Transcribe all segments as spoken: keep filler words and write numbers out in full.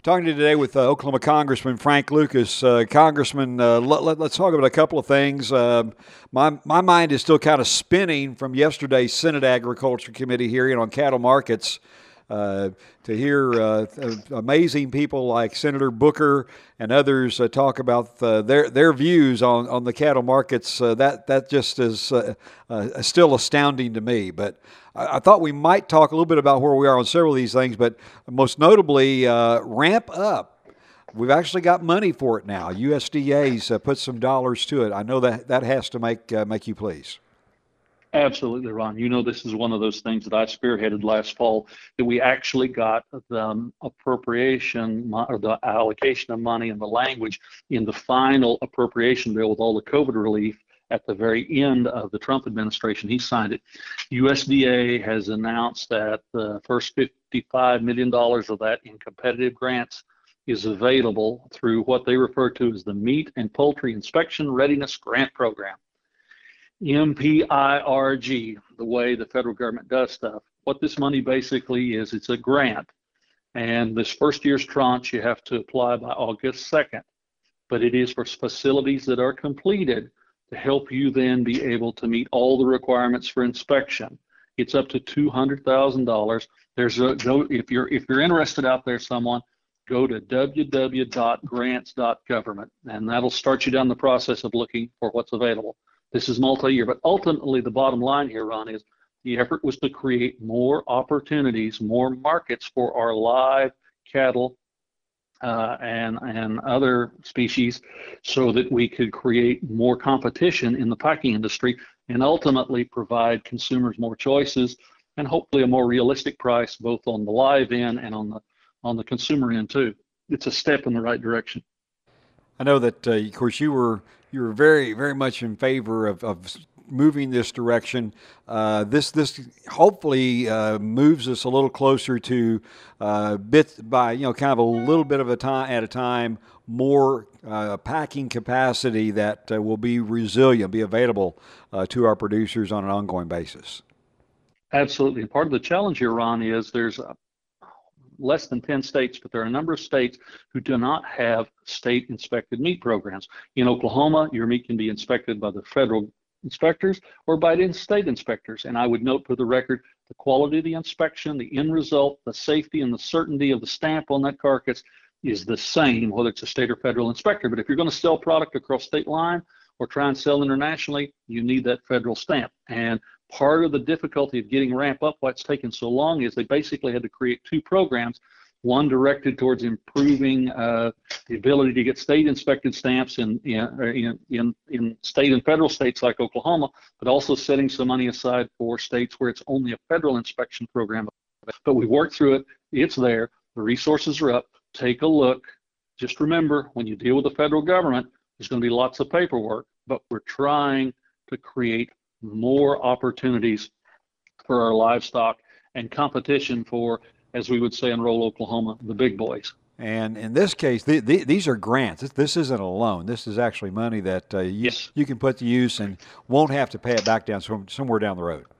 Talking to you today with uh, Oklahoma Congressman Frank Lucas. Uh, Congressman, uh, let, let, let's talk about a couple of things. Uh, my my mind is still kind of spinning from yesterday's Senate Agriculture Committee hearing on cattle markets. Uh, to hear uh, amazing people like Senator Booker and others uh, talk about uh, their their views on, on the cattle markets, uh, that that just is uh, uh, still astounding to me. But I, I thought we might talk a little bit about where we are on several of these things, but most notably, uh, ramp up. We've actually got money for it now. U S D A's uh, put some dollars to it. I know that that has to make uh, make you pleased. Absolutely, Ron. You know, this is one of those things that I spearheaded last fall, that we actually got the um, appropriation or the allocation of money and the language in the final appropriation bill with all the COVID relief at the very end of the Trump administration. He signed it. U S D A has announced that the first fifty-five million dollars of that in competitive grants is available through what they refer to as the Meat and Poultry Inspection Readiness Grant Program. M P I R G, the way the federal government does stuff. What this money basically is, it's a grant. And this first year's tranche, you have to apply by August second. But it is for facilities that are completed to help you then be able to meet all the requirements for inspection. It's up to two hundred thousand dollars. There's a, go, if you're if you're interested out there, someone, go to w w w dot grants dot government, and that'll start you down the process of looking for what's available. This is multi-year, but ultimately the bottom line here, Ron, is the effort was to create more opportunities, more markets for our live cattle uh, and, and other species so that we could create more competition in the packing industry and ultimately provide consumers more choices and hopefully a more realistic price both on the live end and on the, on the consumer end too. It's a step in the right direction. I know that, uh, of course, you were you were very, very much in favor of, of moving this direction. Uh, this this hopefully uh, moves us a little closer to uh, bit by you know kind of a little bit of a time at a time, more uh, packing capacity that uh, will be resilient, be available uh, to our producers on an ongoing basis. Absolutely, and part of the challenge here, Ron, is there's a less than ten states, but there are a number of states who do not have state inspected meat programs. In Oklahoma, your meat can be inspected by the federal inspectors or by the state inspectors. And I would note for the record, the quality of the inspection, the end result, the safety and the certainty of the stamp on that carcass is the same, whether it's a state or federal inspector. But if you're going to sell product across state line or try and sell internationally, you need that federal stamp. And part of the difficulty of getting ramp up, why it's taken so long, is they basically had to create two programs, one directed towards improving uh, the ability to get state inspected stamps in, in, in, in state and federal states like Oklahoma, but also setting some money aside for states where it's only a federal inspection program. But we worked through it. It's there. The resources are up. Take a look. Just remember, when you deal with the federal government, there's going to be lots of paperwork, but we're trying to create more opportunities for our livestock and competition for, as we would say in rural Oklahoma, the big boys. And in this case, the, the, these are grants. This, this isn't a loan. This is actually money that uh, you, yes. you can put to use and won't have to pay it back down some, somewhere down the road.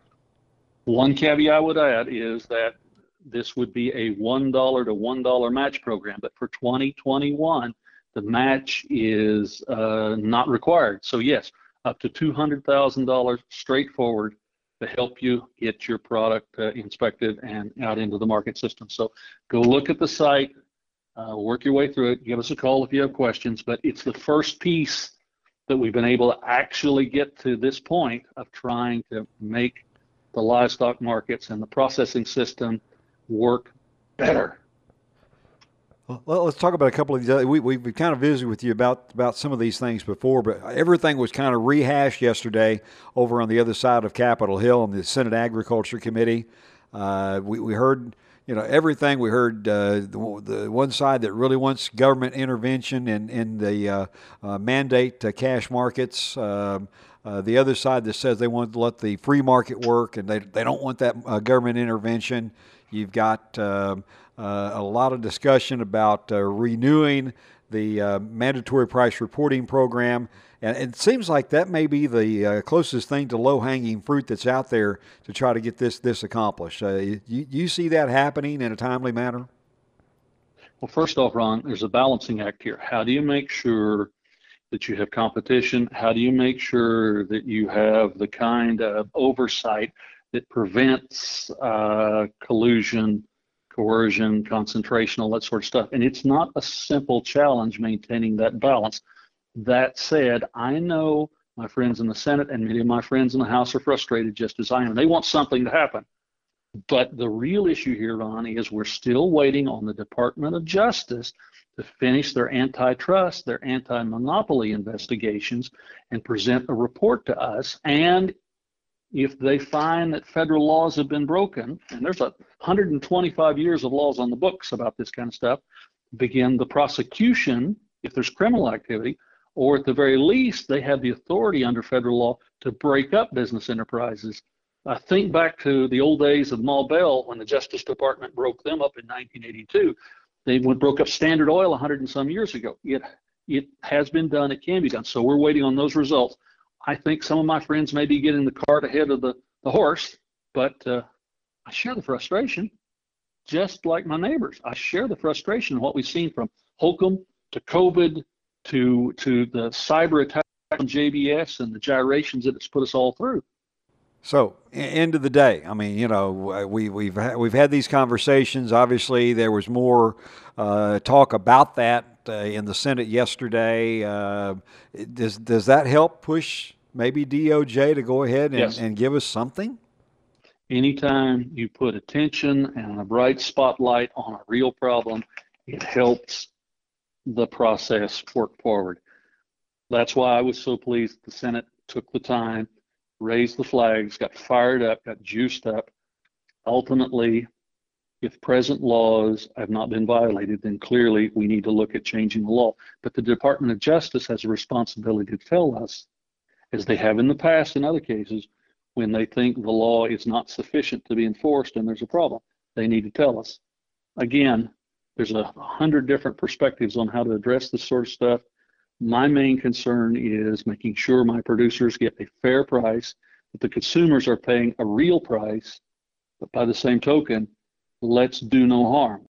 One caveat I would add is that this would be a one dollar to one dollar match program, but for twenty twenty-one, the match is uh, not required. So yes, up to two hundred thousand dollars straightforward to help you get your product uh, inspected and out into the market system. So go look at the site, uh, work your way through it, give us a call if you have questions, but it's the first piece that we've been able to actually get to this point of trying to make the livestock markets and the processing system work better. Well, let's talk about a couple of these. We, we, we kind of visited with you about, about some of these things before, but everything was kind of rehashed yesterday over on the other side of Capitol Hill in the Senate Agriculture Committee. Uh, we, we heard, you know, everything. We heard uh, the, the one side that really wants government intervention in, in the uh, uh, mandate uh, cash markets. Um, uh, the other side that says they want to let the free market work and they, they don't want that uh, government intervention. You've got um, uh, a lot of discussion about uh, renewing the uh, mandatory price reporting program. And it seems like that may be the uh, closest thing to low-hanging fruit that's out there to try to get this this accomplished. Uh, you, you see that happening in a timely manner? Well, first off, Ron, there's a balancing act here. How do you make sure that you have competition? How do you make sure that you have the kind of oversight that prevents uh, collusion, coercion, concentration, all that sort of stuff? And it's not a simple challenge maintaining that balance. That said, I know my friends in the Senate and many of my friends in the House are frustrated just as I am. They want something to happen. But the real issue here, Ron, is we're still waiting on the Department of Justice to finish their antitrust, their anti-monopoly investigations, and present a report to us. And if they find that federal laws have been broken, and there's a one hundred twenty-five years of laws on the books about this kind of stuff, begin the prosecution if there's criminal activity, or at the very least, they have the authority under federal law to break up business enterprises. I think back to the old days of Ma Bell when the Justice Department broke them up in nineteen eighty-two. They went, broke up Standard Oil one hundred and some years ago. It, it has been done. It can be done. So we're waiting on those results. I think some of my friends may be getting the cart ahead of the, the horse, but uh, I share the frustration, just like my neighbors. I share the frustration of what we've seen from Holcomb to COVID to, to the cyber attack on J B S and the gyrations that it's put us all through. So, end of the day, I mean, you know, we we've ha- we've had these conversations. Obviously, there was more uh, talk about that uh, in the Senate yesterday. Uh, does does that help push maybe D O J to go ahead and, Yes. and give us something? Anytime you put attention and a bright spotlight on a real problem, it helps the process work forward. That's why I was so pleased the Senate took the time, raised the flags, got fired up, got juiced up. Ultimately, if present laws have not been violated, then clearly we need to look at changing the law. But the Department of Justice has a responsibility to tell us, as they have in the past in other cases, when they think the law is not sufficient to be enforced and there's a problem. They need to tell us. Again, there's a hundred different perspectives on how to address this sort of stuff. My main concern is making sure my producers get a fair price, that the consumers are paying a real price, but by the same token, let's do no harm.